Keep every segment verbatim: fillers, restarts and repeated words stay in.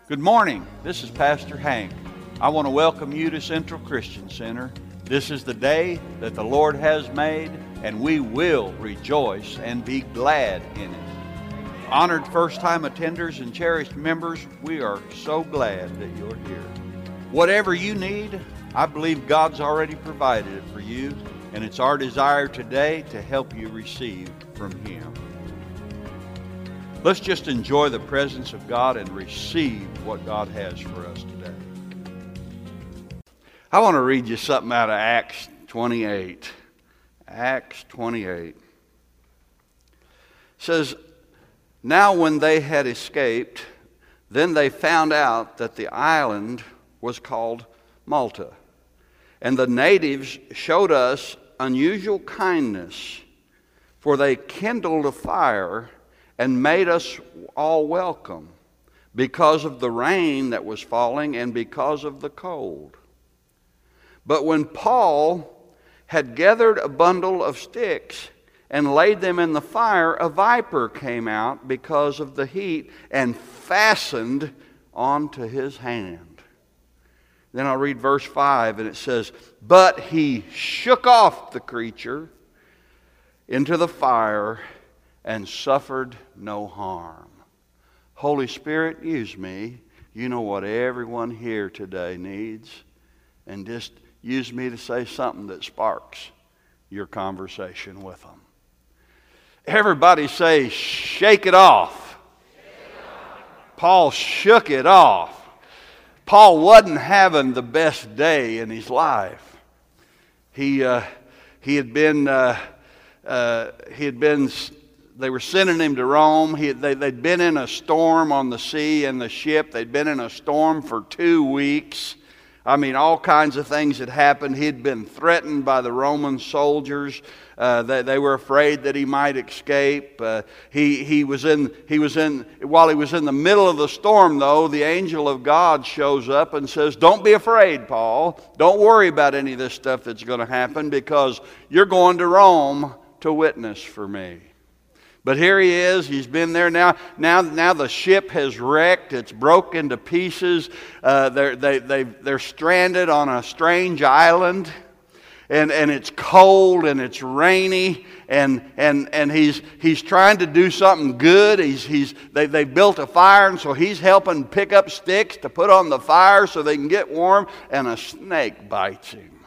Good morning. This is Pastor Hank. I want to welcome you to Central Christian Center. This is the day that the Lord has made, and we will rejoice and be glad in it. Honored first-time attenders and cherished members, we are so glad that you're here. Whatever you need, I believe God's already provided it for you, and it's our desire today to help you receive from Him. Let's just enjoy the presence of God and receive what God has for us today. I want to read you something out of Acts twenty-eight. Acts twenty-eight. It says, "Now when they had escaped, then they found out that the island was called Malta. And the natives showed us unusual kindness, for they kindled a fire and made us all welcome because of the rain that was falling and because of the cold. But when Paul had gathered a bundle of sticks and laid them in the fire, a viper came out because of the heat and fastened onto his hand." Then I'll read verse five, and it says, "But he shook off the creature into the fire and suffered no harm." Holy Spirit, use me. You know what everyone here today needs. And just use me to say something that sparks your conversation with them. Everybody say, shake it off. Shake it off. Paul shook it off. Paul wasn't having the best day in his life. He uh, he had been uh, uh, he had been. They were sending him to Rome. He, they, they'd been in a storm on the sea and the ship. They'd been in a storm for two weeks. I mean, all kinds of things had happened. He'd been threatened by the Roman soldiers. Uh, they, they were afraid that he might escape. Uh, he he was in he was in while he was in the middle of the storm, though, the angel of God shows up and says, "Don't be afraid, Paul. Don't worry about any of this stuff that's going to happen, because you're going to Rome to witness for me." But here he is. He's been there now. Now, now the ship has wrecked. It's broke into pieces. Uh, they're they they they're stranded on a strange island, and and it's cold and it's rainy. And and and he's he's trying to do something good. He's he's they they built a fire, and so he's helping pick up sticks to put on the fire so they can get warm. And a snake bites him.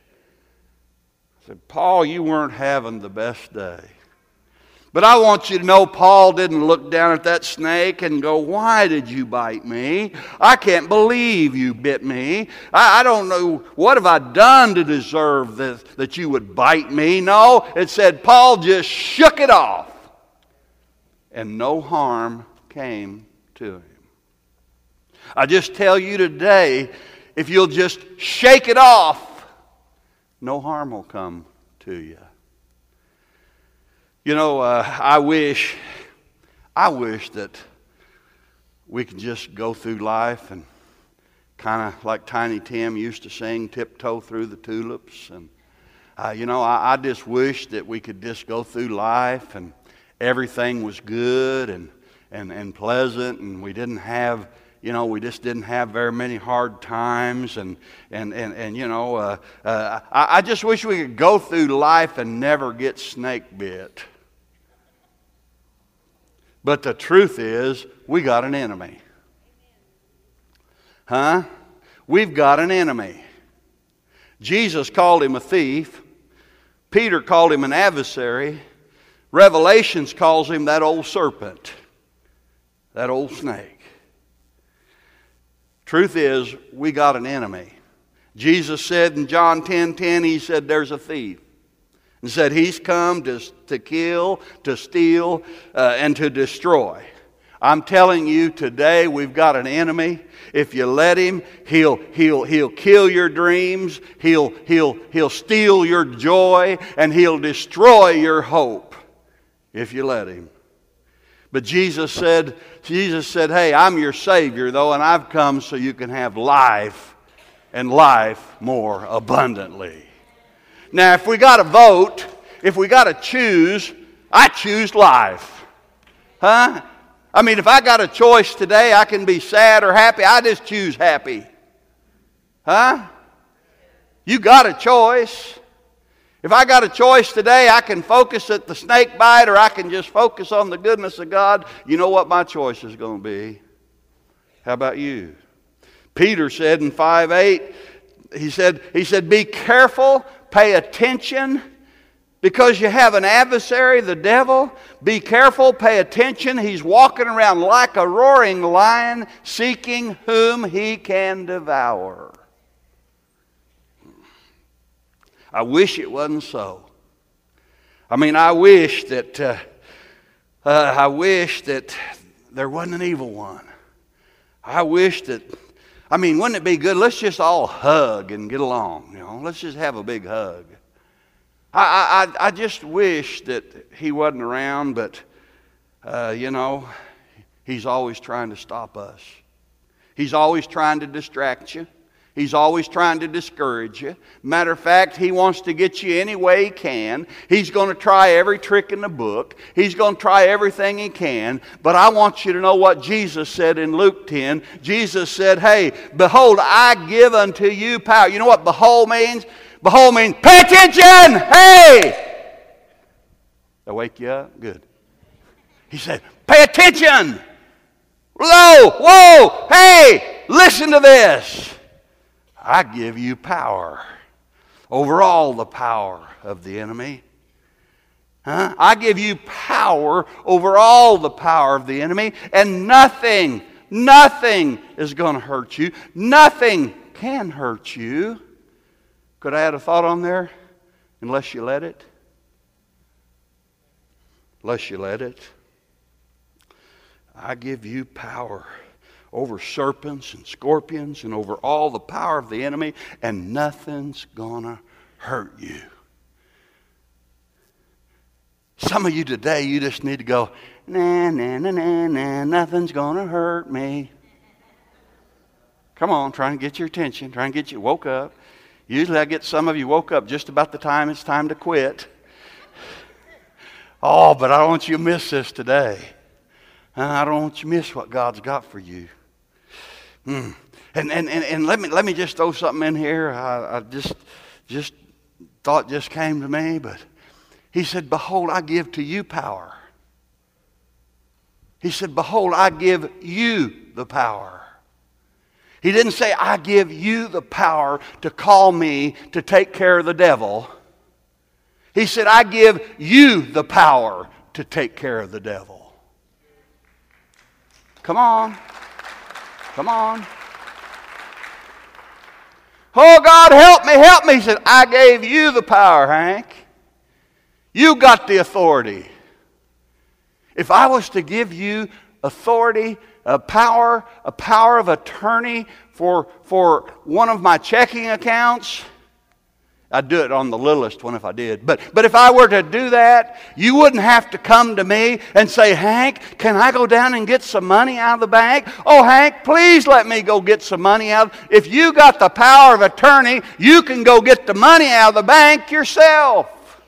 I said, "Paul, you weren't having the best day." But I want you to know Paul didn't look down at that snake and go, "Why did you bite me? I can't believe you bit me. I, I don't know, what have I done to deserve this, that you would bite me?" No, it said Paul just shook it off, and no harm came to him. I just tell you today, if you'll just shake it off, no harm will come to you. You know, uh, I wish, I wish that we could just go through life and kind of like Tiny Tim used to sing, tiptoe through the tulips. And, uh, you know, I, I just wish that we could just go through life and everything was good and, and, and pleasant, and we didn't have, you know, we just didn't have very many hard times. And, and, and, and you know, uh, uh, I, I just wish we could go through life and never get snake bit. But the truth is, we got an enemy. Huh? We've got an enemy. Jesus called him a thief. Peter called him an adversary. Revelations calls him that old serpent, that old snake. Truth is, we got an enemy. Jesus said in John ten ten, he said, "There's a thief." And said he's come to, to kill, to steal, uh, and to destroy. I'm telling you today, we've got an enemy. If you let him, he'll he'll he'll kill your dreams. He'll he'll he'll steal your joy, and he'll destroy your hope if you let him. But Jesus said, Jesus said, "Hey, I'm your Savior, though, and I've come so you can have life, and life more abundantly." Now, if we got to vote, if we got to choose, I choose life. Huh? I mean, if I got a choice today, I can be sad or happy. I just choose happy. Huh? You got a choice. If I got a choice today, I can focus at the snake bite or I can just focus on the goodness of God. You know what my choice is going to be? How about you? Peter said in five eight, he said, he said, be careful, pay attention, because you have an adversary, the devil. Be careful, pay attention. He's walking around like a roaring lion, seeking whom he can devour. I wish it wasn't so. I mean, I wish that uh, uh, I wish that there wasn't an evil one. I wish that. I mean, wouldn't it be good? Let's just all hug and get along. You know, let's just have a big hug. I I I just wish that he wasn't around, but uh, you know, he's always trying to stop us. He's always trying to distract you. He's always trying to discourage you. Matter of fact, he wants to get you any way he can. He's going to try every trick in the book. He's going to try everything he can. But I want you to know what Jesus said in Luke ten. Jesus said, hey, behold, I give unto you power. You know what behold means? Behold means, pay attention! Hey! That wake you up? Good. He said, pay attention! Whoa! Whoa! Hey! Listen to this! I give you power over all the power of the enemy. Huh? I give you power over all the power of the enemy, and nothing, nothing is going to hurt you. Nothing can hurt you. Could I add a thought on there? Unless you let it. Unless you let it. I give you power over serpents and scorpions and over all the power of the enemy, and nothing's gonna hurt you. Some of you today, you just need to go, nah, nah, nah, nah, nah, nothing's gonna hurt me. Come on, trying to get your attention, trying to get you woke up. Usually I get some of you woke up just about the time it's time to quit. Oh, but I don't want you to miss this today. I don't want you to miss what God's got for you. Mm. And, and, and, and let me let me just throw something in here. I, I just just thought just came to me, but he said, behold, I give to you power. He said, behold, I give you the power. He didn't say, I give you the power to call me to take care of the devil. He said, I give you the power to take care of the devil. Come on. Come on. Oh, God, help me, help me. He said, I gave you the power, Hank. You got the authority. If I was to give you authority, a power, a power of attorney for, for one of my checking accounts, I'd do it on the littlest one if I did. But, but if I were to do that, you wouldn't have to come to me and say, Hank, can I go down and get some money out of the bank? Oh, Hank, please let me go get some money out. If you got the power of attorney, you can go get the money out of the bank yourself.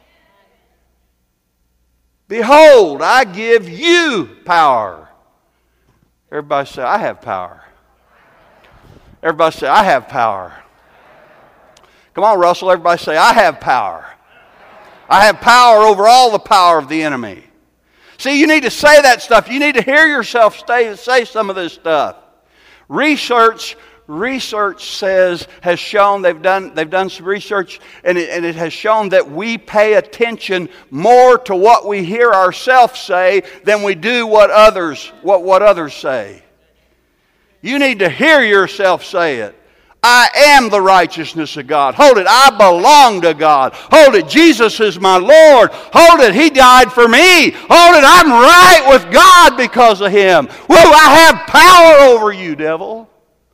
Behold, I give you power. Everybody say, I have power. Everybody say, I have power. Come on, Russell. Everybody say, I have power. I have power over all the power of the enemy. See, you need to say that stuff. You need to hear yourself say, say some of this stuff. Research, research says, has shown, they've done, they've done some research, and it, and it has shown that we pay attention more to what we hear ourselves say than we do what others, what, what others say. You need to hear yourself say it. I am the righteousness of God. Hold it. I belong to God. Hold it. Jesus is my Lord. Hold it. He died for me. Hold it. I'm right with God because of Him. Woo, I have power over you, devil.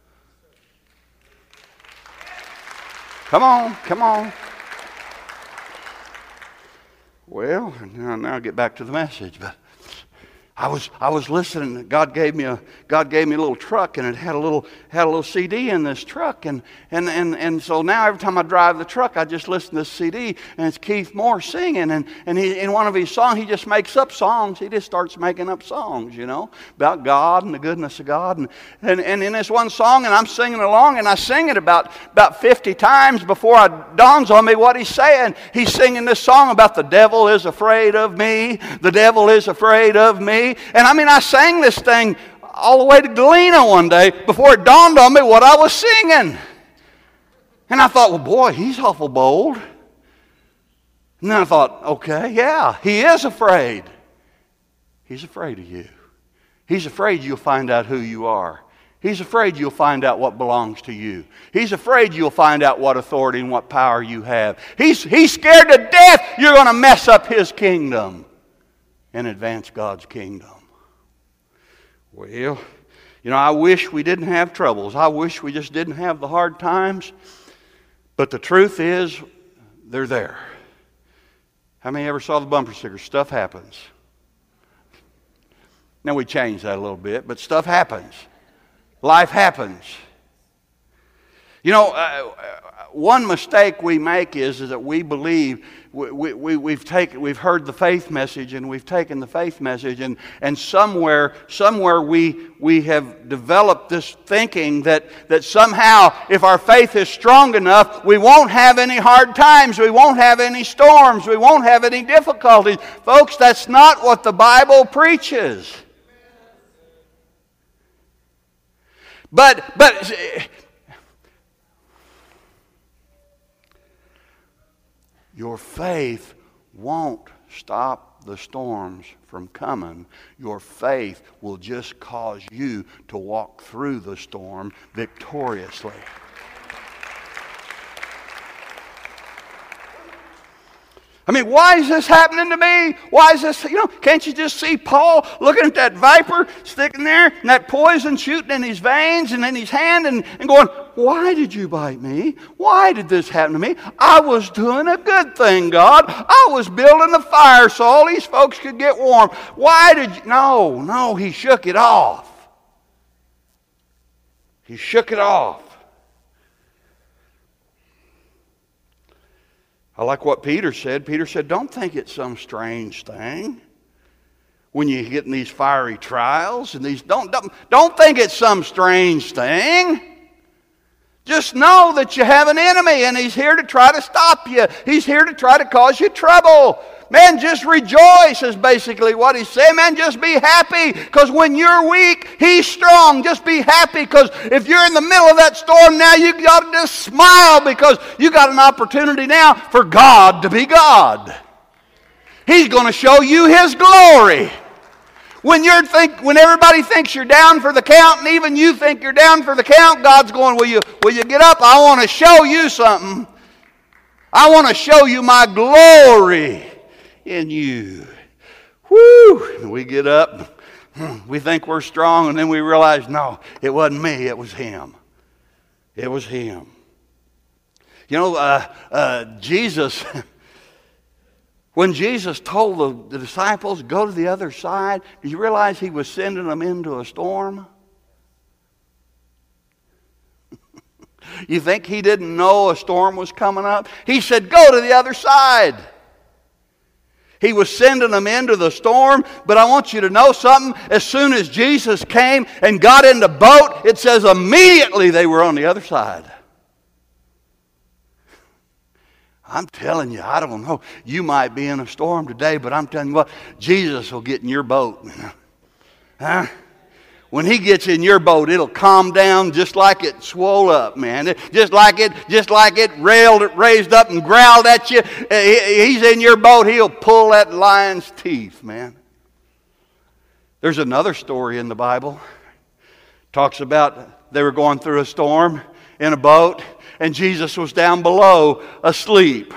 Come on. Come on. Well, now, now I'll get back to the message. But I was I was listening. God gave me a God gave me a little truck, and it had a little had a little C D in this truck, and and and and so now every time I drive the truck, I just listen to this C D, and it's Keith Moore singing, and and he in one of his songs he just makes up songs. He just starts making up songs, you know, about God and the goodness of God, and and, and in this one song, and I'm singing along, and I sing it about about fifty times before it dawns on me what he's saying. He's singing this song about the devil is afraid of me, the devil is afraid of me. And I mean, I sang this thing all the way to Galena one day before it dawned on me what I was singing. And I thought, well, boy, he's awful bold. And then I thought, okay, yeah, he is afraid. He's afraid of you. He's afraid you'll find out who you are. He's afraid you'll find out what belongs to you. He's afraid you'll find out what authority and what power you have. He's, he's scared to death you're going to mess up his kingdom and advance God's kingdom. Well, you know, I wish we didn't have troubles. I wish we just didn't have the hard times. But the truth is, they're there. How many ever saw the bumper stickers? Stuff happens. Now we changed that a little bit, but stuff happens. Life happens. You know, uh, one mistake we make is, is that we believe we, we, we've taken, we've heard the faith message, and we've taken the faith message, and, and somewhere, somewhere we, we have developed this thinking that, that somehow if our faith is strong enough, we won't have any hard times, we won't have any storms, we won't have any difficulties. Folks, that's not what the Bible preaches. But, but, your faith won't stop the storms from coming. Your faith will just cause you to walk through the storm victoriously. I mean, why is this happening to me? Why is this, you know, can't you just see Paul looking at that viper sticking there and that poison shooting in his veins and in his hand and, and going, why did you bite me? Why did this happen to me? I was doing a good thing, God. I was building the fire so all these folks could get warm. Why did you? No, no, he shook it off. He shook it off. I like what Peter said. Peter said, don't think it's some strange thing when you get in these fiery trials and these. Don't, don't, don't think it's some strange thing. Just know that you have an enemy and he's here to try to stop you. He's here to try to cause you trouble. Man, just rejoice is basically what he's saying. Man, just be happy because when you're weak, he's strong. Just be happy because if you're in the middle of that storm now, you got to just smile because you got an opportunity now for God to be God. He's going to show you his glory. When you think, when everybody thinks you're down for the count, and even you think you're down for the count, God's going, will you, will you get up? I want to show you something. I want to show you my glory in you. Woo! And we get up, we think we're strong, and then we realize, no, it wasn't me, it was him. It was him. You know, uh, uh, Jesus, when Jesus told the, the disciples, go to the other side, do you realize he was sending them into a storm? You think he didn't know a storm was coming up? He said, go to the other side. He was sending them into the storm, but I want you to know something. As soon as Jesus came and got in the boat, it says immediately they were on the other side. I'm telling you, I don't know. You might be in a storm today, but I'm telling you what, Jesus will get in your boat. Huh? When he gets in your boat, it'll calm down just like it swole up, man. Just like it, just like it railed, raised up and growled at you. He's in your boat, he'll pull that lion's teeth, man. There's another story in the Bible. Talks about they were going through a storm in a boat, and Jesus was down below asleep.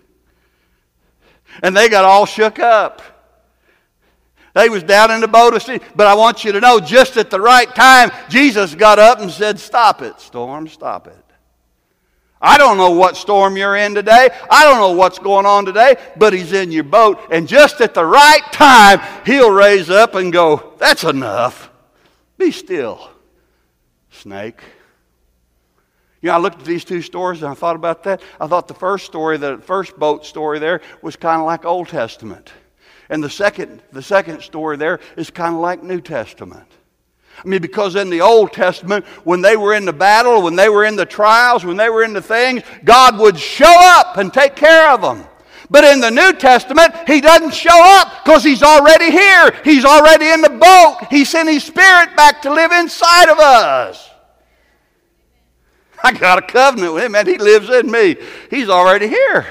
And they got all shook up. They was down in the boat asleep. But I want you to know, just at the right time, Jesus got up and said, stop it, storm, stop it. I don't know what storm you're in today. I don't know what's going on today, but He's in your boat. And just at the right time, He'll raise up and go, that's enough. Be still, snake. You know, I looked at these two stories and I thought about that. I thought the first story, the first boat story there, was kind of like Old Testament. And the second, the second story there is kind of like New Testament. I mean, because in the Old Testament, when they were in the battle, when they were in the trials, when they were in the things, God would show up and take care of them. But in the New Testament, He doesn't show up because He's already here. He's already in the boat. He sent His Spirit back to live inside of us. I got a covenant with Him, and He lives in me. He's already here.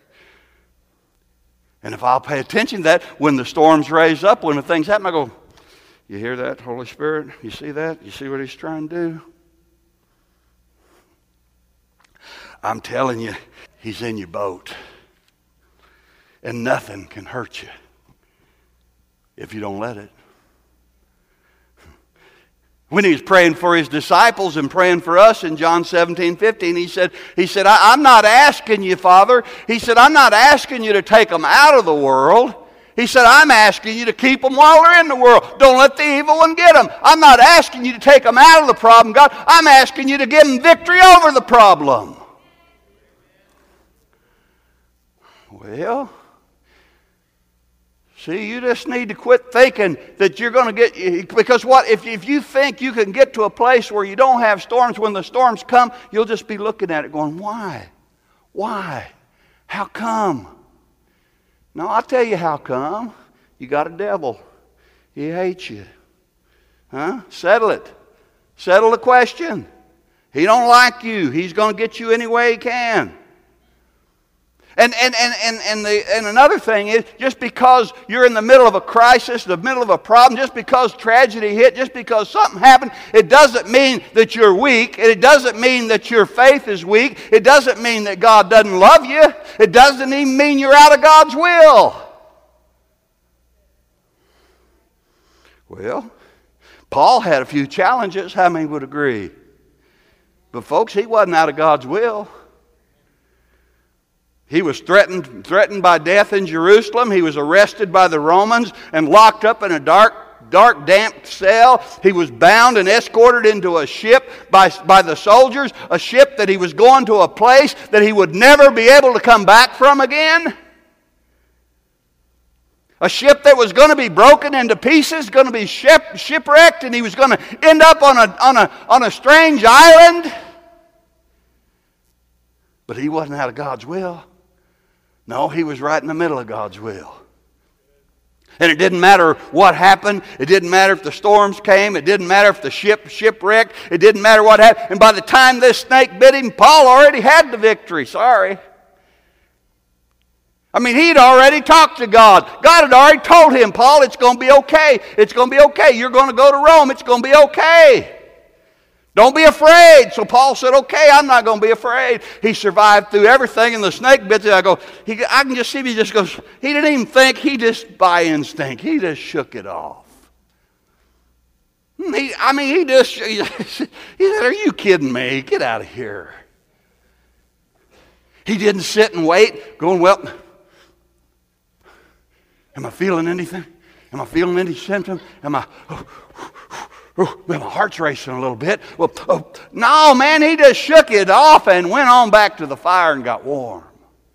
And if I'll pay attention to that, when the storms raise up, when the things happen, I go, you hear that, Holy Spirit? You see that? You see what He's trying to do? I'm telling you, He's in your boat. And nothing can hurt you if you don't let it. When He was praying for His disciples and praying for us in John seventeen fifteen, He said, he said I, I'm not asking you, Father. He said, I'm not asking you to take them out of the world. He said, I'm asking you to keep them while they're in the world. Don't let the evil one get them. I'm not asking you to take them out of the problem, God. I'm asking you to give them victory over the problem. Well, see, you just need to quit thinking that you're going to get, because what, if, if you think you can get to a place where you don't have storms, when the storms come, you'll just be looking at it going, why? Why? How come? No, I'll tell you how come. You got a devil. He hates you. Huh? Settle it. Settle the question. He don't like you. He's going to get you any way he can. And and and and and, the, and another thing is, just because you're in the middle of a crisis, the middle of a problem, just because tragedy hit, just because something happened, it doesn't mean that you're weak. It doesn't mean that your faith is weak. It doesn't mean that God doesn't love you. It doesn't even mean you're out of God's will. Well, Paul had a few challenges. How many would agree? But folks, he wasn't out of God's will. He was threatened, threatened by death in Jerusalem. He was arrested by the Romans and locked up in a dark, dark, damp cell. He was bound and escorted into a ship by, by the soldiers, a ship that he was going to a place that he would never be able to come back from again. A ship that was going to be broken into pieces, going to be ship, shipwrecked, and he was going to end up on a, on a, on a strange island. But he wasn't out of God's will. No, he was right in the middle of God's will. And it didn't matter what happened. It didn't matter if the storms came. It didn't matter if the ship shipwrecked. It didn't matter what happened. And by the time this snake bit him, Paul already had the victory. Sorry. I mean, he'd already talked to God. God had already told him, Paul, it's going to be okay. It's going to be okay. You're going to go to Rome. It's going to be okay. Don't be afraid. So Paul said, okay, I'm not going to be afraid. He survived through everything, and the snake bit him. I go, he, I can just see him, he just goes, he didn't even think, he just, by instinct, he just shook it off. He, I mean, he just, he said, are you kidding me? Get out of here. He didn't sit and wait, going, well, am I feeling anything? Am I feeling any symptom? Am I... Oh, Oh, well, my heart's racing a little bit. Well, oh, no, man, he just shook it off and went on back to the fire and got warm.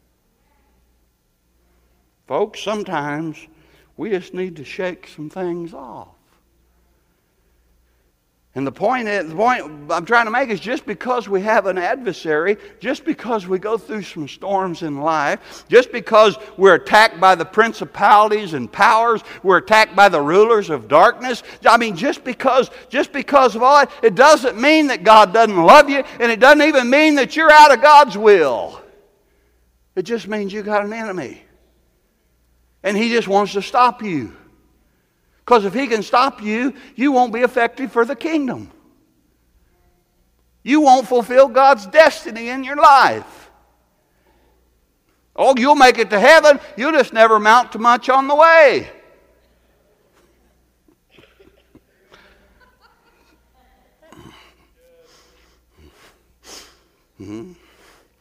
Folks, sometimes we just need to shake some things off. And the point is, the point I'm trying to make is, just because we have an adversary, just because we go through some storms in life, just because we're attacked by the principalities and powers, we're attacked by the rulers of darkness, I mean, just because, just because of all that, it doesn't mean that God doesn't love you, and it doesn't even mean that you're out of God's will. It just means you got an enemy. And he just wants to stop you. Because if he can stop you, you won't be effective for the kingdom. You won't fulfill God's destiny in your life. Oh, you'll make it to heaven. You'll just never amount to much on the way. Mm-hmm.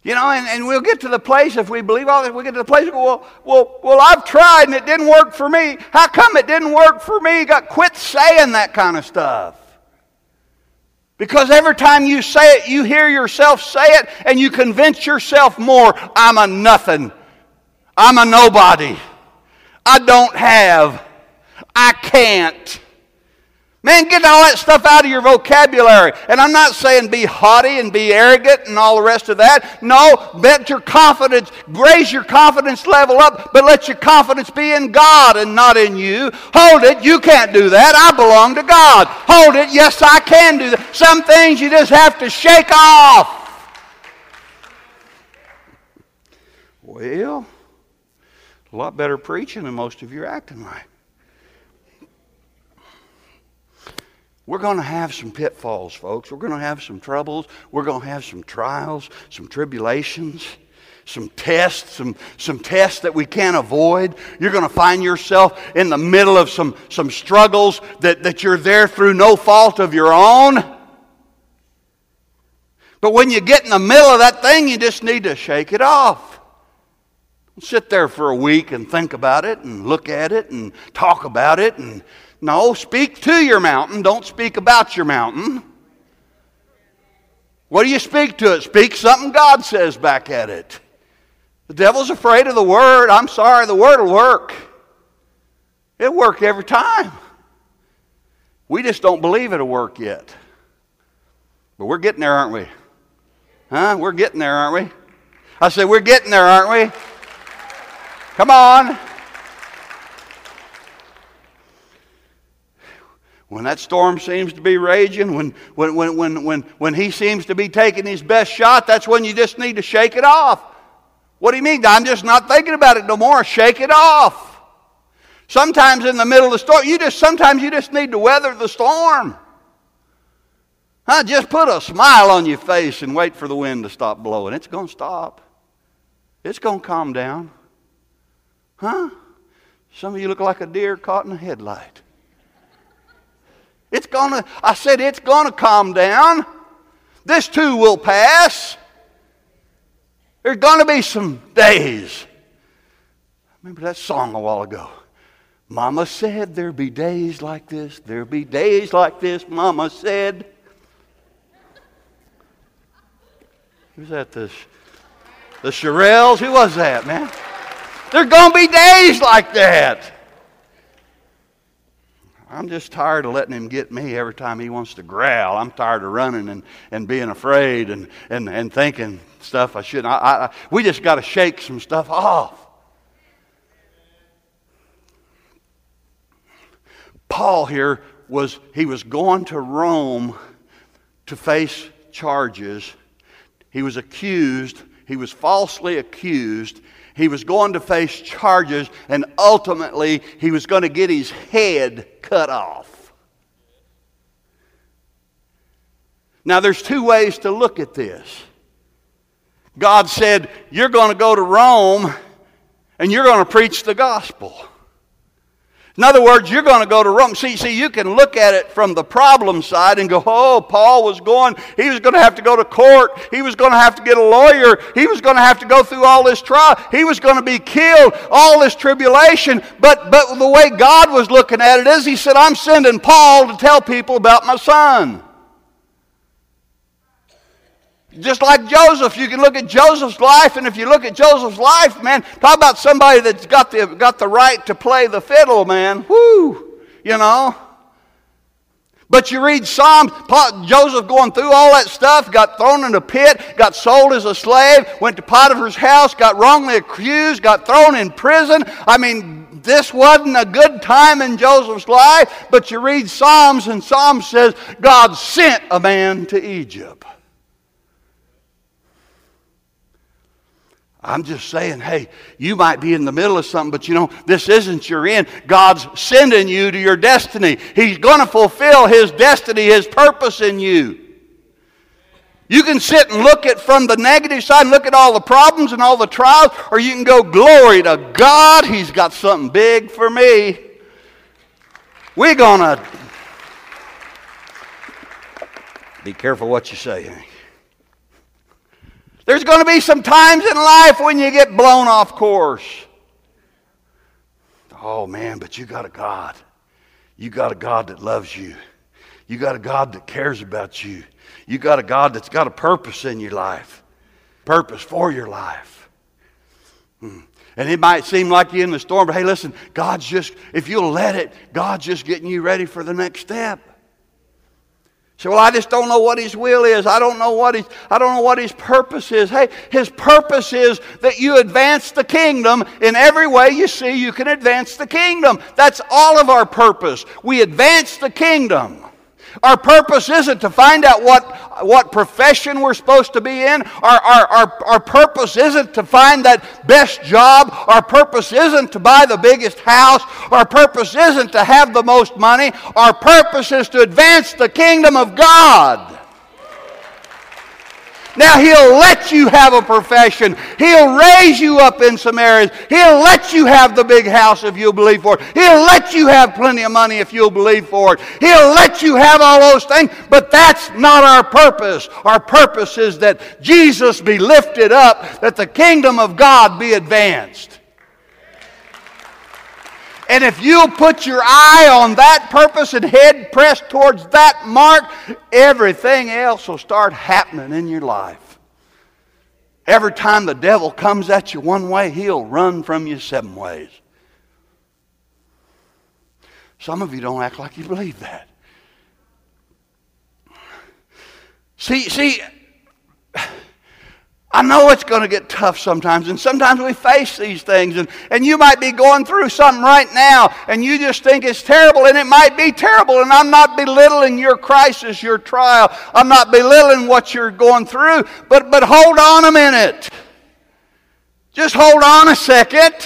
You know, and, and we'll get to the place, if we believe all this, we'll get to the place, well, well, well, I've tried and it didn't work for me. How come it didn't work for me? You got to quit saying that kind of stuff. Because every time you say it, you hear yourself say it, and you convince yourself more, I'm a nothing. I'm a nobody. I don't have. I can't. Man, get all that stuff out of your vocabulary. And I'm not saying be haughty and be arrogant and all the rest of that. No, bet your confidence, raise your confidence level up, but let your confidence be in God and not in you. Hold it, you can't do that. I belong to God. Hold it, yes, I can do that. Some things you just have to shake off. Well, a lot better preaching than most of you are acting like. We're going to have some pitfalls, folks. We're going to have some troubles. We're going to have some trials, some tribulations, some tests, some, some tests that we can't avoid. You're going to find yourself in the middle of some, some struggles that, that you're there through no fault of your own. But when you get in the middle of that thing, you just need to shake it off. Sit there for a week and think about it and look at it and talk about it. And no, speak to your mountain. Don't speak about your mountain. What do you speak to it? Speak something God says back at it. The devil's afraid of the word. I'm sorry, the word will work. It'll work every time. We just don't believe it'll work yet. But we're getting there, aren't we? Huh? We're getting there, aren't we? I said, we're getting there, aren't we? Come on. When that storm seems to be raging, when, when, when, when, when, when he seems to be taking his best shot, that's when you just need to shake it off. What do you mean? I'm just not thinking about it no more. Shake it off. Sometimes in the middle of the storm, you just sometimes you just need to weather the storm. Huh? Just put a smile on your face and wait for the wind to stop blowing. It's going to stop. It's going to calm down. Huh? Some of you look like a deer caught in a headlight. It's gonna, I said it's gonna calm down. This too will pass. There's gonna be some days. Remember that song a while ago? Mama said there'll be days like this. There'll be days like this, Mama said. Who's that? The, the Shirelles? Who was that, man? There's gonna be days like that. I'm just tired of letting him get me every time he wants to growl. I'm tired of running and, and being afraid and, and, and thinking stuff I shouldn't. I, I, we just got to shake some stuff off. Paul here was, he was going to Rome to face charges. He was accused. He was falsely accused. He was going to face charges, and ultimately he was going to get his head cut off. Now there's two ways to look at this. God said, you're going to go to Rome and you're going to preach the gospel. In other words, you're going to go to Rome. See, see, you can look at it from the problem side and go, oh, Paul was going, he was going to have to go to court. He was going to have to get a lawyer. He was going to have to go through all this trial. He was going to be killed, all this tribulation. But, but the way God was looking at it is, he said, I'm sending Paul to tell people about my son. Just like Joseph, you can look at Joseph's life, and if you look at Joseph's life, man, talk about somebody that's got the, got the right to play the fiddle, man. Whoo, you know. But you read Psalms, Joseph going through all that stuff, got thrown in a pit, got sold as a slave, went to Potiphar's house, got wrongly accused, got thrown in prison. I mean, this wasn't a good time in Joseph's life, but you read Psalms, and Psalms says, God sent a man to Egypt. I'm just saying, hey, you might be in the middle of something, but you know, this isn't your end. God's sending you to your destiny. He's going to fulfill His destiny, His purpose in you. You can sit and look at from the negative side and look at all the problems and all the trials, or you can go, glory to God, He's got something big for me. We're going to be careful what you say, Hank. There's going to be some times in life when you get blown off course. Oh man, but you got a God. You got a God that loves you. You got a God that cares about you. You got a God that's got a purpose in your life. Purpose for your life. Hmm. And it might seem like you're in the storm, but hey, listen, God's just, if you'll let it, God's just getting you ready for the next step. So, well, I just don't know what His will is. I don't know what His, I don't know what His purpose is. Hey, His purpose is that you advance the kingdom in every way you see you can advance the kingdom. That's all of our purpose. We advance the kingdom. Our purpose isn't to find out what, what profession we're supposed to be in. Our, our, our, our purpose isn't to find that best job. Our purpose isn't to buy the biggest house. Our purpose isn't to have the most money. Our purpose is to advance the kingdom of God. Now, He'll let you have a profession. He'll raise you up in some areas. He'll let you have the big house if you'll believe for it. He'll let you have plenty of money if you'll believe for it. He'll let you have all those things, but that's not our purpose. Our purpose is that Jesus be lifted up, that the kingdom of God be advanced. And if you'll put your eye on that purpose and head pressed towards that mark, everything else will start happening in your life. Every time the devil comes at you one way, he'll run from you seven ways. Some of you don't act like you believe that. See, see, I know it's going to get tough sometimes, and sometimes we face these things, and, and you might be going through something right now, and you just think it's terrible, and it might be terrible, and I'm not belittling your crisis, your trial. I'm not belittling what you're going through, but, but hold on a minute. Just hold on a second.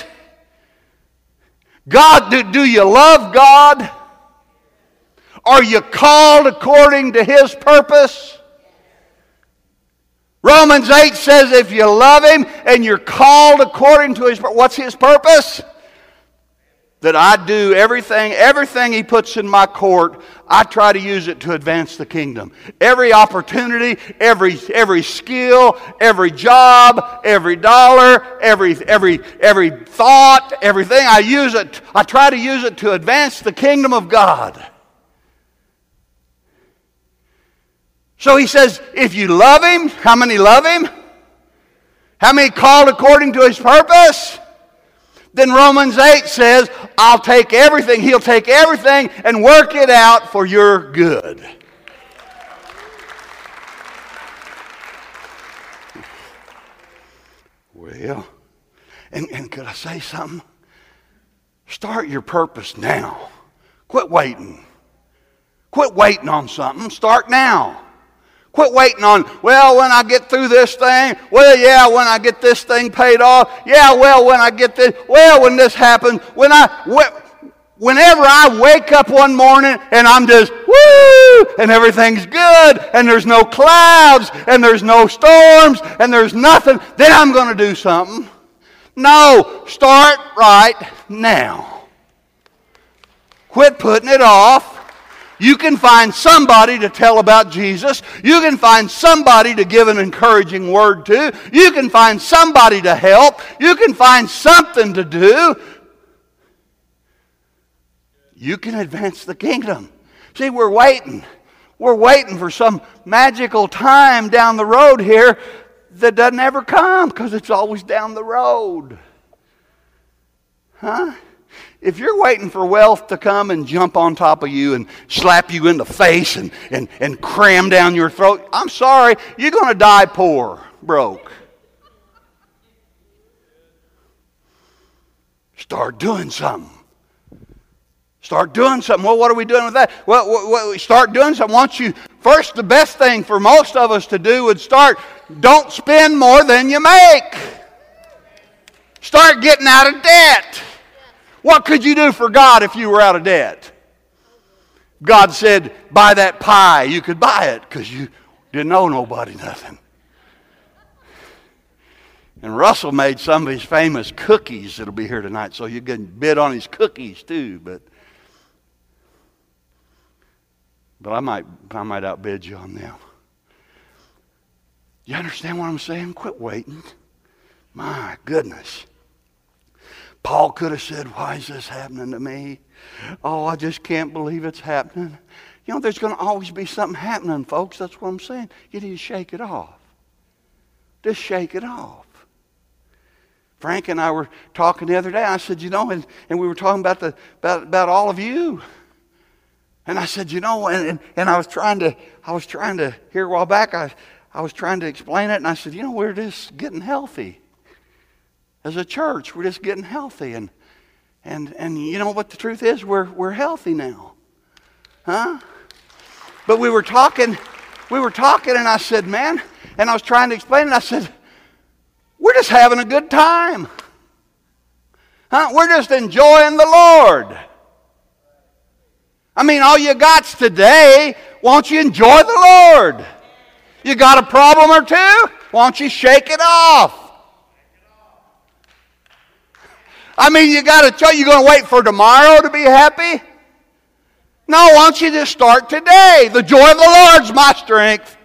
God, do, do you love God? Are you called according to His purpose? Romans eight says if you love Him and you're called according to His purpose, what's His purpose? That I do everything, everything He puts in my court, I try to use it to advance the kingdom. Every opportunity, every every skill, every job, every dollar, every every every thought, everything, I use it, I try to use it to advance the kingdom of God. So he says, if you love Him, how many love Him? How many called according to His purpose? Then Romans eight says, I'll take everything, He'll take everything and work it out for your good. Well, and, and could I say something? Start your purpose now. Quit waiting. Quit waiting on something. Start now. Quit waiting on, well, when I get through this thing, well, yeah, when I get this thing paid off, yeah, well, when I get this, well, when this happens, when I, whenever I wake up one morning and I'm just, woo, and everything's good, and there's no clouds, and there's no storms, and there's nothing, then I'm going to do something. No, start right now. Quit putting it off. You can find somebody to tell about Jesus. You can find somebody to give an encouraging word to. You can find somebody to help. You can find something to do. You can advance the kingdom. See, we're waiting. We're waiting for some magical time down the road here that doesn't ever come because it's always down the road. Huh? If you're waiting for wealth to come and jump on top of you and slap you in the face and, and, and cram down your throat, I'm sorry, you're going to die poor, broke. Start doing something. Start doing something. Well, what are we doing with that? Well, well, start doing something. Once you, first, the best thing for most of us to do would start, don't spend more than you make. Start getting out of debt. What could you do for God if you were out of debt? God said, buy that pie. You could buy it because you didn't owe nobody nothing. And Russell made some of his famous cookies that'll be here tonight, so you can bid on his cookies too. But but I might I might outbid you on them. You understand what I'm saying? Quit waiting. My goodness. Paul could have said, why is this happening to me? Oh, I just can't believe it's happening. You know, there's going to always be something happening, folks. That's what I'm saying. You need to shake it off. Just shake it off. Frank and I were talking the other day. I said, you know, and, and we were talking about, the, about, about all of you. And I said, you know, and, and, and I was trying to, I was trying to, here a while back, I, I was trying to explain it. And I said, you know, we're just getting healthy. As a church, we're just getting healthy. And, and, and you know what the truth is? We're, we're healthy now. Huh? But we were talking, we were talking, and I said, man, and I was trying to explain it. I said, we're just having a good time. Huh? We're just enjoying the Lord. I mean, all you got's today, won't you enjoy the Lord? You got a problem or two? Won't you shake it off? I mean, you got to tell you going to wait for tomorrow to be happy? No, why don't you just start today? The joy of the Lord's my strength.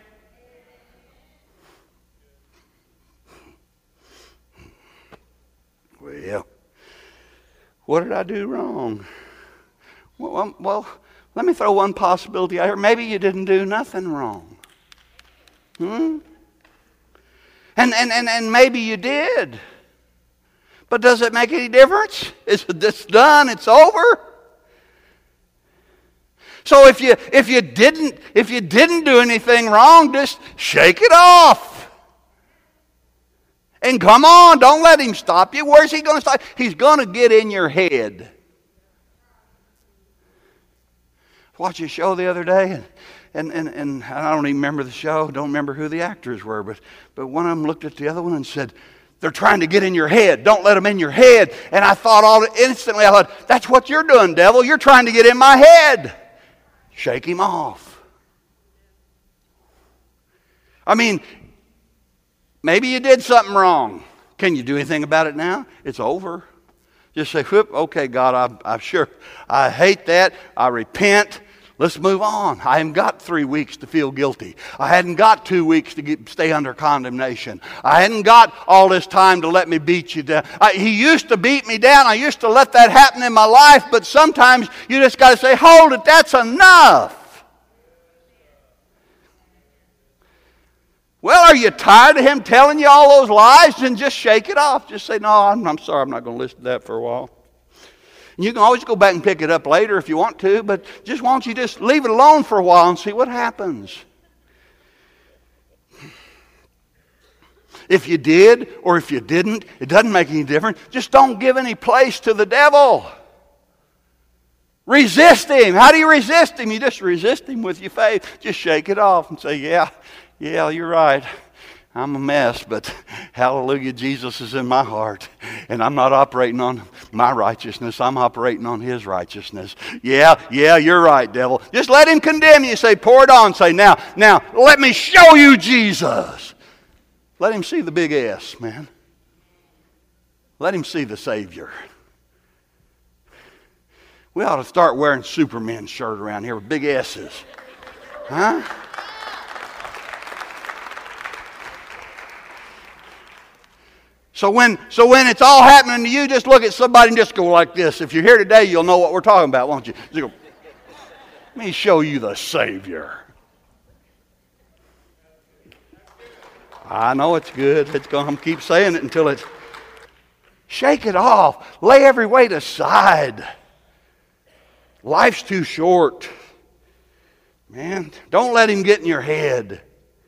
Well, what did I do wrong? Well, um, well, let me throw one possibility out here. Maybe you didn't do nothing wrong. Hmm? And, and, and, and maybe you did. But does it make any difference? It's, it's done. It's over. So if you if you didn't if you didn't do anything wrong, just shake it off. And come on, don't let him stop you. Where's he going to stop? He's going to get in your head. I watched a show the other day, and and, and, and I don't even remember the show. Don't remember who the actors were, but but one of them looked at the other one and said, they're trying to get in your head. Don't let them in your head. And I thought all instantly, I thought, that's what you're doing, devil. You're trying to get in my head. Shake him off. I mean, maybe you did something wrong. Can you do anything about it now? It's over. Just say, whoop, okay, God, I, I'm sure. I hate that. I repent. Let's move on. I haven't got three weeks to feel guilty. I hadn't got two weeks to get, stay under condemnation. I hadn't got all this time to let me beat you down. I, he used to beat me down. I used to let that happen in my life, but sometimes you just got to say, hold it, that's enough. Well, are you tired of him telling you all those lies? Then just shake it off. Just say, no, I'm, I'm sorry, I'm not going to listen to that for a while. You can always go back and pick it up later if you want to, but just why don't you just leave it alone for a while and see what happens. If you did or if you didn't, it doesn't make any difference. Just don't give any place to the devil. Resist him. How do you resist him? You just resist him with your faith. Just shake it off and say, yeah, yeah, you're right. I'm a mess, but hallelujah, Jesus is in my heart. And I'm not operating on my righteousness. I'm operating on his righteousness. Yeah, yeah, you're right, devil. Just let him condemn you. Say, pour it on. Say, now, now, let me show you Jesus. Let him see the big S, man. Let him see the Savior. We ought to start wearing Superman shirt around here with big S's. Huh? So when, so when it's all happening to you, just look at somebody and just go like this. If you're here today, you'll know what we're talking about, won't you? Just go, let me show you the Savior. I know it's good. It's going to keep saying it until it's... Shake it off. Lay every weight aside. Life's too short. Man, don't let him get in your head.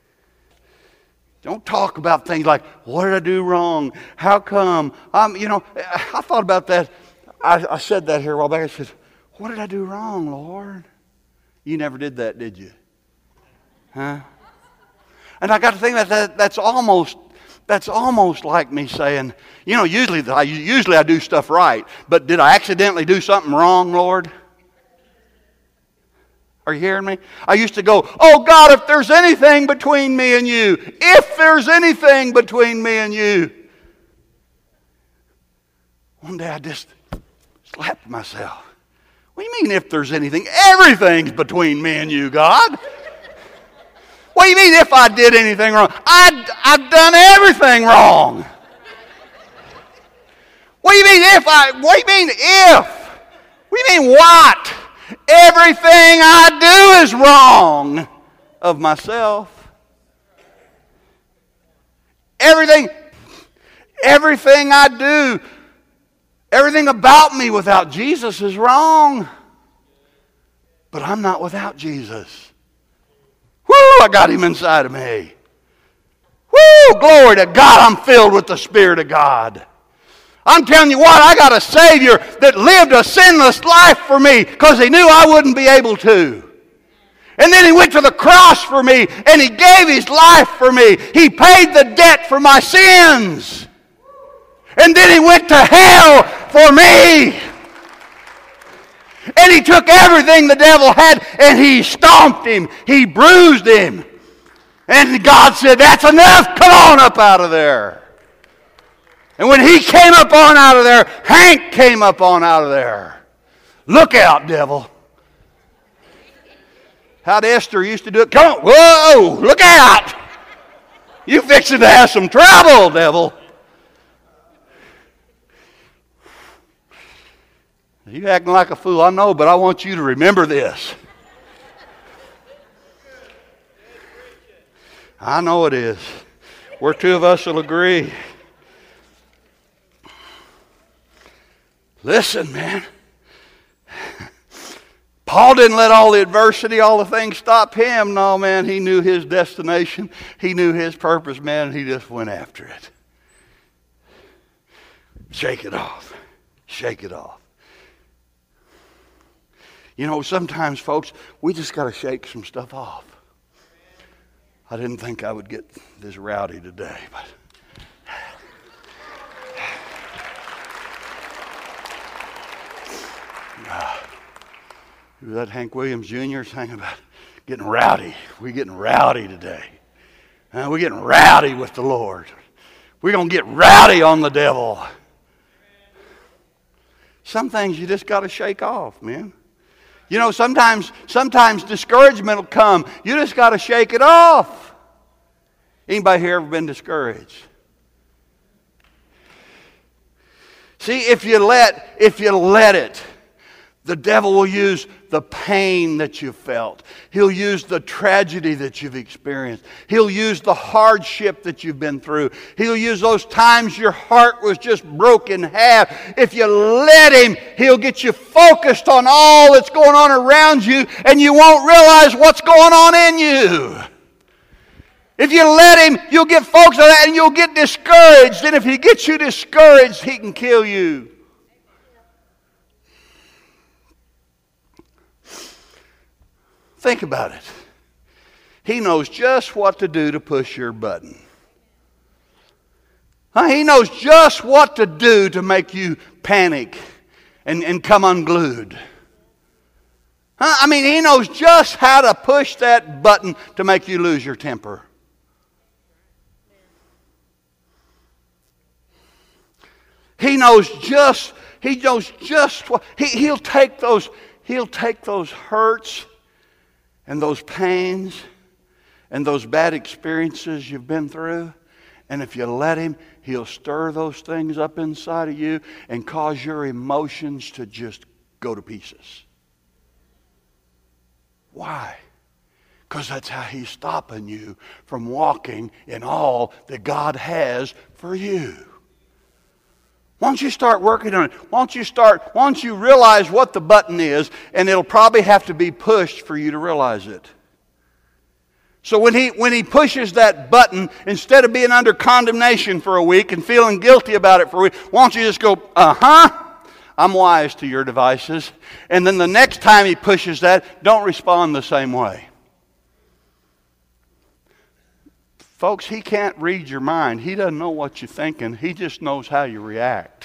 Don't talk about things like, what did I do wrong? How come? Um, you know, I thought about that. I, I said that here a while back. I said, what did I do wrong, Lord? You never did that, did you? Huh? And I got to think about that. That's almost, that's almost like me saying, you know, usually I, usually I do stuff right, but did I accidentally do something wrong, Lord? Are you hearing me? I used to go, oh God, if there's anything between me and you, if there's anything between me and you. One day I just slapped myself. What do you mean if there's anything? Everything's between me and you, God. What do you mean if I did anything wrong? I, I've done everything wrong. What do you mean if I, what do you mean if? What do you mean what? Everything I do is wrong of myself. Everything, everything I do, everything about me without Jesus is wrong. But I'm not without Jesus. Woo, I got him inside of me. Woo, glory to God, I'm filled with the Spirit of God. I'm telling you what, I got a Savior that lived a sinless life for me because he knew I wouldn't be able to. And then he went to the cross for me and he gave his life for me. He paid the debt for my sins. And then he went to hell for me. And he took everything the devil had and he stomped him. He bruised him. And God said, that's enough. Come on up out of there. And when he came up on out of there, Hank came up on out of there. Look out, devil. How'd Esther used to do it? Come on. Whoa, look out. You fixing to have some trouble, devil. You acting like a fool, I know, but I want you to remember this. I know it is. Where two of us will agree. Listen, man. Paul didn't let all the adversity, all the things stop him. No, man, he knew his destination. He knew his purpose, man, and he just went after it. Shake it off. Shake it off. You know, sometimes, folks, we just got to shake some stuff off. I didn't think I would get this rowdy today, but... Uh, that Hank Williams Junior sang about getting rowdy. We're getting rowdy today. Uh, we're getting rowdy with the Lord. We're going to get rowdy on the devil. Some things you just got to shake off, man. You know, sometimes, sometimes discouragement will come. You just got to shake it off. Anybody here ever been discouraged? See, if you let, if you let it, the devil will use the pain that you've felt. He'll use the tragedy that you've experienced. He'll use the hardship that you've been through. He'll use those times your heart was just broken in half. If you let him, he'll get you focused on all that's going on around you, and you won't realize what's going on in you. If you let him, you'll get focused on that and you'll get discouraged. And if he gets you discouraged, he can kill you. Think about it. He knows just what to do to push your button. Huh? He knows just what to do to make you panic and, and come unglued. Huh? I mean, he knows just how to push that button to make you lose your temper. He knows just, he knows just what, he, he'll take those, he'll take those hurts and those pains and those bad experiences you've been through, and if you let him, he'll stir those things up inside of you and cause your emotions to just go to pieces. Why? Because that's how he's stopping you from walking in all that God has for you. Why don't you start working on it? Why don't you start, why don't you realize what the button is, and it'll probably have to be pushed for you to realize it. So when he, when he pushes that button, instead of being under condemnation for a week and feeling guilty about it for a week, why don't you just go, uh-huh, I'm wise to your devices. And then the next time he pushes that, don't respond the same way. Folks, he can't read your mind. He doesn't know what you're thinking. He just knows how you react.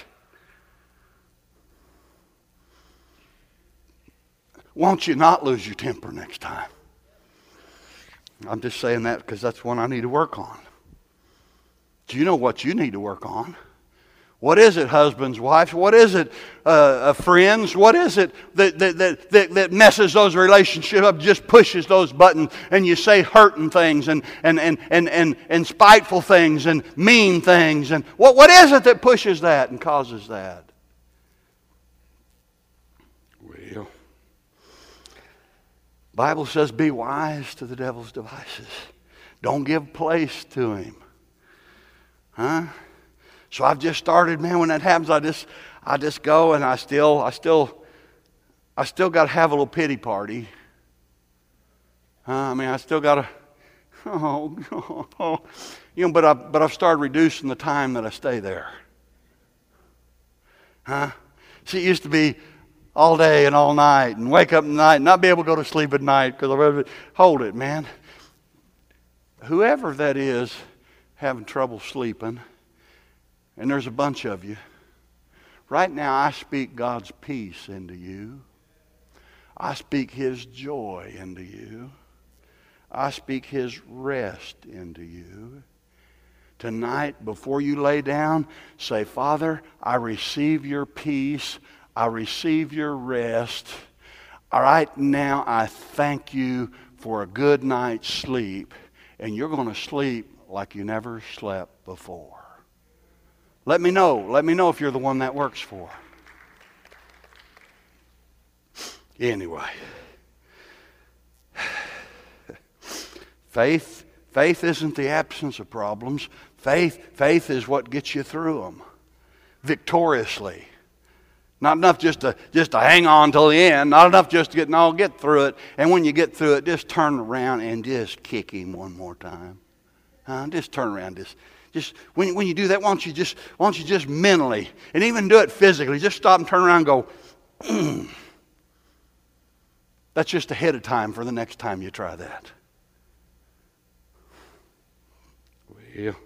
Won't you not lose your temper next time? I'm just saying that because that's one I need to work on. Do you know what you need to work on? What is it, husbands, wives? What is it, uh, uh, friends? What is it that, that, that, that, that messes those relationships up, just pushes those buttons, and you say hurting things and, and, and, and, and, and spiteful things and mean things? And what, what is it that pushes that and causes that? Well, the Bible says be wise to the devil's devices. Don't give place to him. Huh? So I've just started, man, when that happens, I just I just go and I still I still I still gotta have a little pity party. Huh? I mean I still gotta oh, oh, oh. you know, but I but I've started reducing the time that I stay there. Huh? See, it used to be all day and all night and wake up at night and not be able to go to sleep at night because I hold it, man. Whoever that is having trouble sleeping, and there's a bunch of you, right now I speak God's peace into you. I speak His joy into you. I speak His rest into you. Tonight, before you lay down, say, Father, I receive your peace. I receive your rest. All right, now I thank you for a good night's sleep, and you're going to sleep like you never slept before. Let me know. Let me know if you're the one that works for. Anyway. Faith, faith isn't the absence of problems. Faith, faith is what gets you through them victoriously. Not enough just to just to hang on till the end. Not enough just to get no, get through it. And when you get through it, just turn around and just kick him one more time. Huh? Just turn around, just. Just when, when you do that, why don't you just why don't you just mentally and even do it physically, just stop and turn around and go, mm. That's just ahead of time for the next time you try that. Well,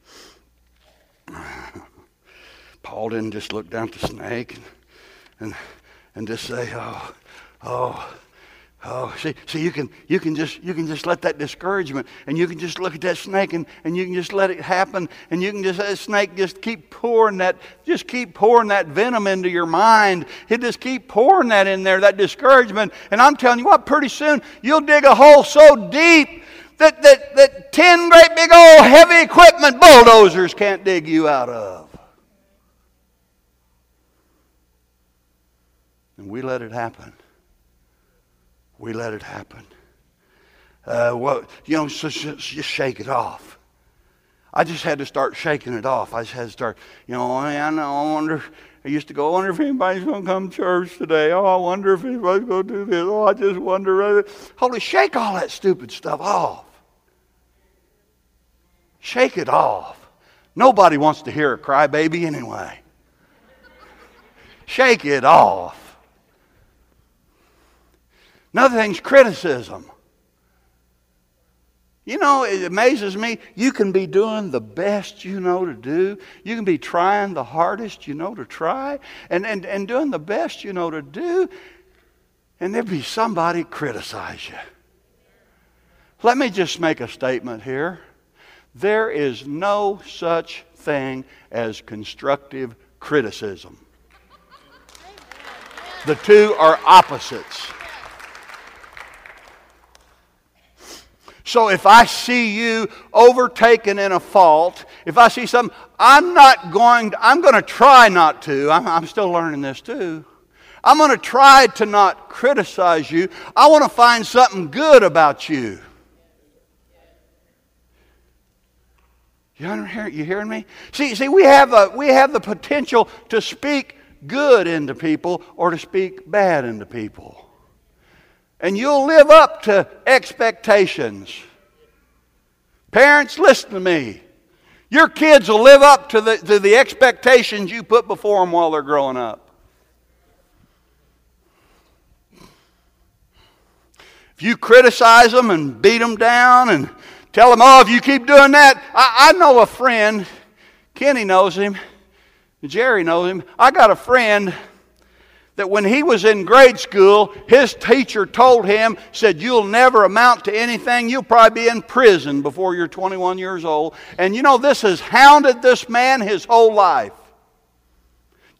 Paul didn't just look down at the snake and and, and just say, oh, oh. Oh, see, see, you can you can just you can just let that discouragement, and you can just look at that snake, and, and you can just let it happen, and you can just let that snake just keep pouring that, just keep pouring that venom into your mind. It just keep pouring that in there, that discouragement. And I'm telling you what, pretty soon you'll dig a hole so deep that that that ten great big old heavy equipment bulldozers can't dig you out of. And we let it happen. We let it happen. Uh, well, you know, so just, just shake it off. I just had to start shaking it off. I just had to start, you know, I know, I wonder, I used to go, I wonder if anybody's going to come to church today. Oh, I wonder if anybody's going to do this. Oh, I just wonder. Holy, shake all that stupid stuff off. Shake it off. Nobody wants to hear a crybaby anyway. Shake it off. Another thing's criticism. You know, it amazes me. You can be doing the best you know to do. You can be trying the hardest you know to try. And, and, and doing the best you know to do. And there'll be somebody criticize you. Let me just make a statement here. There is no such thing as constructive criticism. The two are opposites. So if I see you overtaken in a fault, if I see something, I'm not going to, I'm going to try not to. I'm, I'm still learning this too. I'm going to try to not criticize you. I want to find something good about you. You hearing, you hearing me? See, see, we have a, we have the potential to speak good into people or to speak bad into people. And you'll live up to expectations. Parents, listen to me. Your kids will live up to the, to the expectations you put before them while they're growing up. If you criticize them and beat them down and tell them, oh, if you keep doing that, I, I know a friend, Kenny knows him, Jerry knows him. I got a friend that when he was in grade school, his teacher told him, said, you'll never amount to anything. You'll probably be in prison before you're twenty-one years old. And you know, this has hounded this man his whole life.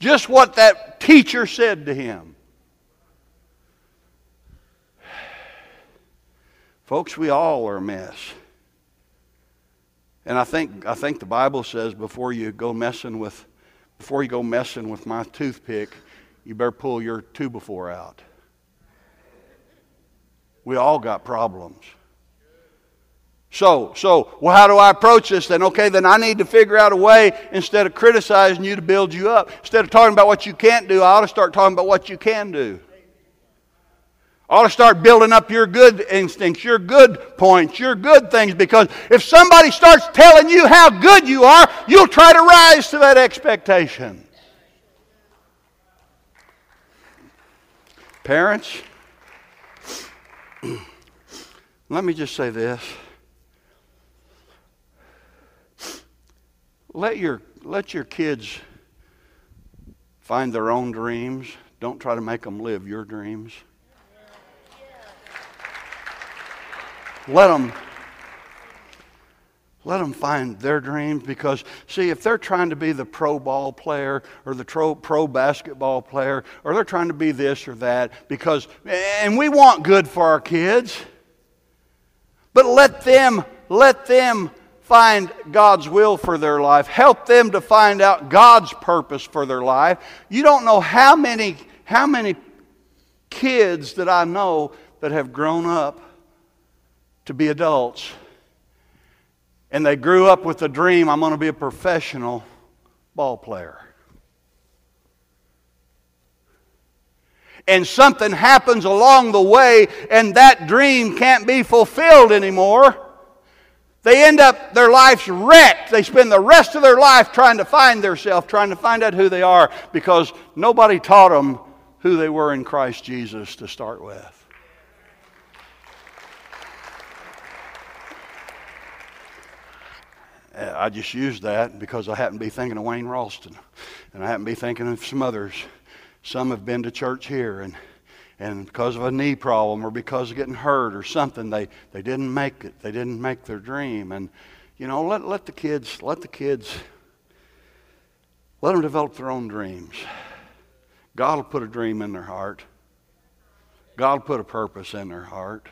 just what that teacher said to him. Folks, we all are a mess. And I think I think the Bible says before you go messing with before you go messing with my toothpick, you better pull your two before out. We all got problems. So, so, well, how do I approach this then? Okay, then I need to figure out a way, instead of criticizing you, to build you up. Instead of talking about what you can't do, I ought to start talking about what you can do. I ought to start building up your good instincts, your good points, your good things, because if somebody starts telling you how good you are, you'll try to rise to that expectation. Parents, let me just say this. Let your, let your kids find their own dreams. Don't try to make them live your dreams. Let them, let them find their dreams, because, see, if they're trying to be the pro ball player or the pro, pro basketball player, or they're trying to be this or that, because, and we want good for our kids, but let them, let them find God's will for their life. Help them to find out God's purpose for their life. You don't know how many, how many kids that I know that have grown up to be adults, and they grew up with the dream, I'm going to be a professional ball player. And something happens along the way, and that dream can't be fulfilled anymore. They end up, their life's wrecked. They spend the rest of their life trying to find themselves, trying to find out who they are, because nobody taught them who they were in Christ Jesus to start with. I just used that because I happen to be thinking of Wayne Ralston, and I happen to be thinking of some others. Some have been to church here, and and because of a knee problem or because of getting hurt or something, they, they didn't make it. They didn't make their dream. And you know, let let the kids let the kids let them develop their own dreams. God will put a dream in their heart. God will put a purpose in their heart.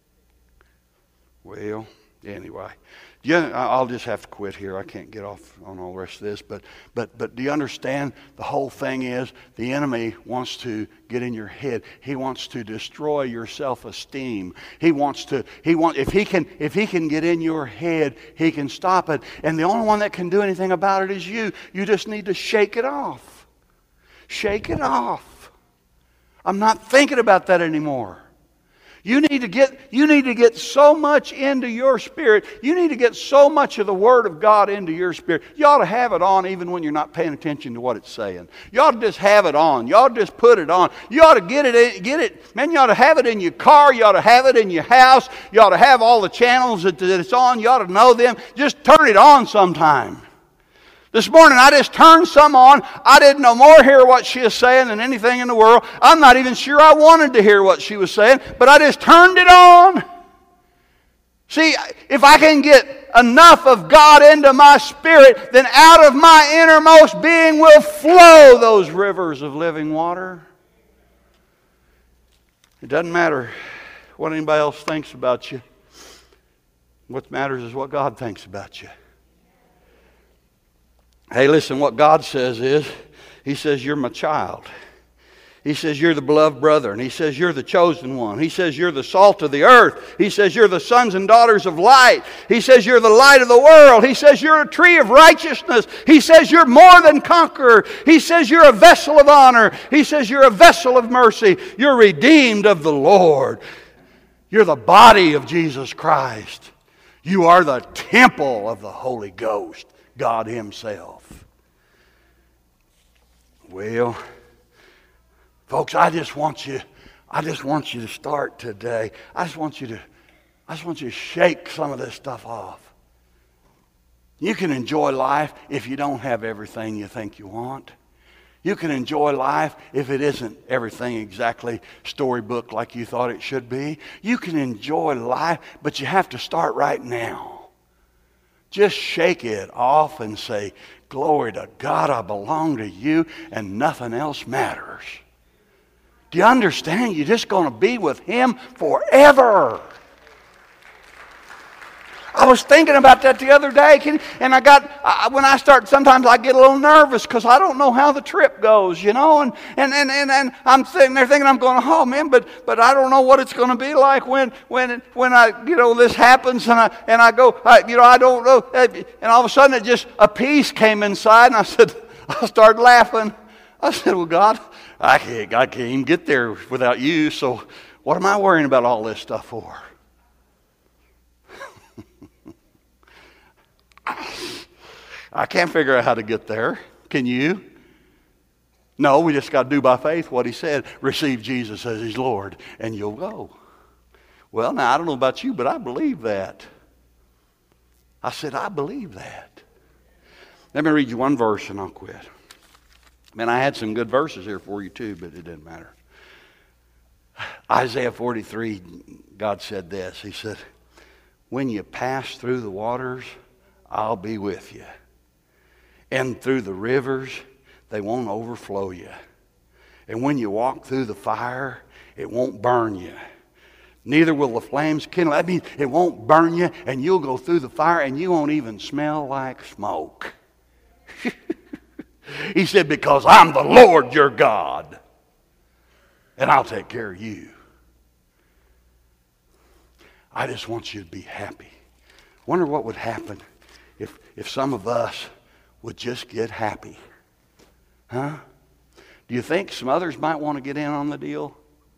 Well, anyway. Yeah, I'll just have to quit here. I can't get off on all the rest of this. But, but, but do you understand? The whole thing is the enemy wants to get in your head. He wants to destroy your self-esteem. He wants to. He want if he can. If he can get in your head, he can stop it. And the only one that can do anything about it is you. You just need to shake it off. Shake it off. I'm not thinking about that anymore. You need to get you need to get so much into your spirit. You need to get so much of the Word of God into your spirit. You ought to have it on even when you're not paying attention to what it's saying. You ought to just have it on. You ought to just put it on. You ought to get it in, get it. Man, you ought to have it in your car. You ought to have it in your house. You ought to have all the channels that, that it's on. You ought to know them. Just turn it on sometime. This morning I just turned some on. I didn't no more hear what she was saying than anything in the world. I'm not even sure I wanted to hear what she was saying, but I just turned it on. See, if I can get enough of God into my spirit, then out of my innermost being will flow those rivers of living water. It doesn't matter what anybody else thinks about you. What matters is what God thinks about you. Hey, listen, what God says is, He says, you're my child. He says, you're the beloved brother. And He says, you're the chosen one. He says, you're the salt of the earth. He says, you're the sons and daughters of light. He says, you're the light of the world. He says, you're a tree of righteousness. He says, you're more than conqueror. He says, you're a vessel of honor. He says, you're a vessel of mercy. You're redeemed of the Lord. You're the body of Jesus Christ. You are the temple of the Holy Ghost, God Himself. Well, folks, I just want you, I just want you to start today. I just want you to, I just want you to shake some of this stuff off. You can enjoy life if you don't have everything you think you want. You can enjoy life if it isn't everything exactly storybook like you thought it should be. You can enjoy life, but you have to start right now. Just shake it off and say, glory to God, I belong to you and nothing else matters. Do you understand? You're just going to be with Him forever. I was thinking about that the other day, and I got, I, when I start, sometimes I get a little nervous because I don't know how the trip goes, you know, and, and, and, and, and I'm sitting there thinking, I'm going, oh man, but, but I don't know what it's going to be like when, when, when I, you know, this happens, and I, and I go, I, you know, I don't know, and all of a sudden it just, a peace came inside, and I said, I started laughing. I said, well, God, I can't, I can't even get there without you, so what am I worrying about all this stuff for? I can't figure out how to get there. Can you? No, we just got to do by faith what He said. Receive Jesus as His Lord, and you'll go. Well, now, I don't know about you, but I believe that. I said, I believe that. Let me read you one verse, and I'll quit. Man, I had some good verses here for you, too, but it didn't matter. Isaiah forty-three, God said this. He said, when you pass through the waters, I'll be with you. And through the rivers, they won't overflow you. And when you walk through the fire, it won't burn you. Neither will the flames kindle. That means it won't burn you, and you'll go through the fire, and you won't even smell like smoke. He said, because I'm the Lord your God, and I'll take care of you. I just want you to be happy. Wonder what would happen if, if some of us would just get happy. Huh? Do you think some others might want to get in on the deal?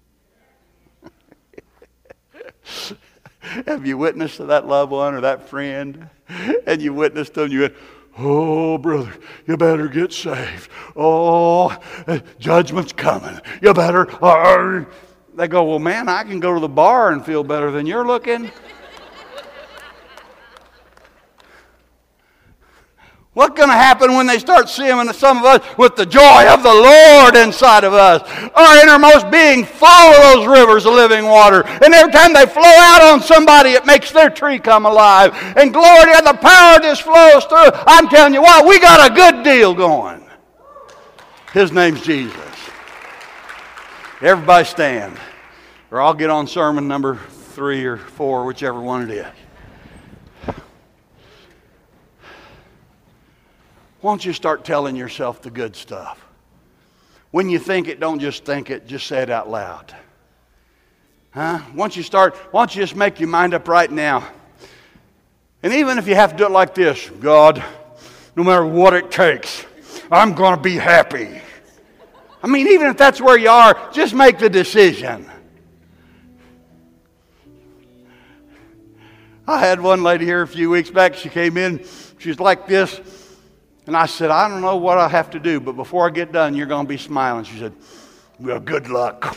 Have you witnessed to that loved one or that friend? And you witnessed them, you went, oh, brother, you better get saved. Oh, judgment's coming. You better. Uh, they go, well, man, I can go to the bar and feel better than you're looking. What's going to happen when they start seeing some of us with the joy of the Lord inside of us? Our innermost being full of those rivers of living water. And every time they flow out on somebody, it makes their tree come alive. And glory to the power just flows through. I'm telling you what, we got a good deal going. His name's Jesus. Everybody stand. Or I'll get on sermon number three or four, whichever one it is. Why don't you start telling yourself the good stuff? When you think it, don't just think it, just say it out loud. Huh? Once you start, why don't you just make your mind up right now? And even if you have to do it like this, God, no matter what it takes, I'm going to be happy. I mean, even if that's where you are, just make the decision. I had one lady here a few weeks back. She came in. She's like this. And I said, I don't know what I have to do, but before I get done, you're going to be smiling. She said, well, good luck.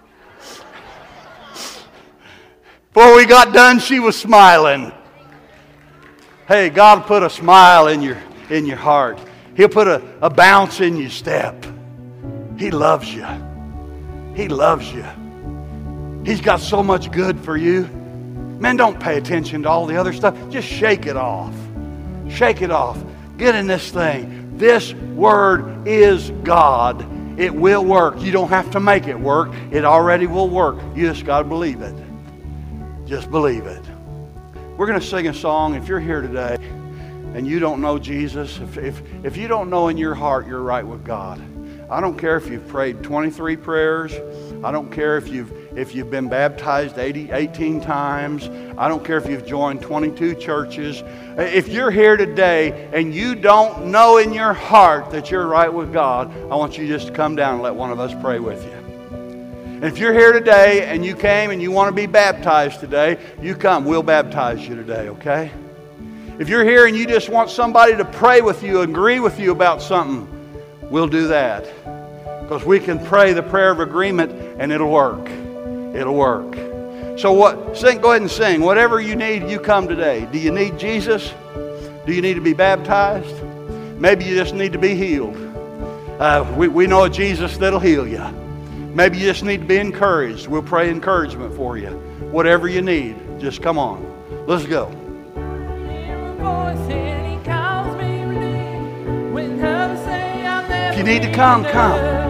Before we got done, she was smiling. Hey, God will put a smile in your, in your heart. He'll put a, a bounce in your step. He loves you. He loves you. He's got so much good for you. Man, don't pay attention to all the other stuff. Just shake it off. Shake it off. Get in this thing. This word is God. It will work. You don't have to make it work. It already will work. You just got to believe it. Just believe it. We're going to sing a song. If you're here today and you don't know Jesus, if, if, if you don't know in your heart you're right with God, I don't care if you've prayed twenty-three prayers. I don't care if you've if you've been baptized eighty, eighteen times. I don't care if you've joined twenty-two churches. If you're here today and you don't know in your heart that you're right with God, I want you just to come down and let one of us pray with you. And if you're here today and you came and you want to be baptized today, you come. We'll baptize you today, okay? If you're here and you just want somebody to pray with you, agree with you about something, we'll do that. Because we can pray the prayer of agreement and it'll work. It'll work. So what? Sing, go ahead and sing. Whatever you need, you come today. Do you need Jesus? Do you need to be baptized? Maybe you just need to be healed. Uh, we, we know a Jesus that'll heal you. Maybe you just need to be encouraged. We'll pray encouragement for you. Whatever you need, just come on. Let's go. If you need to come, come.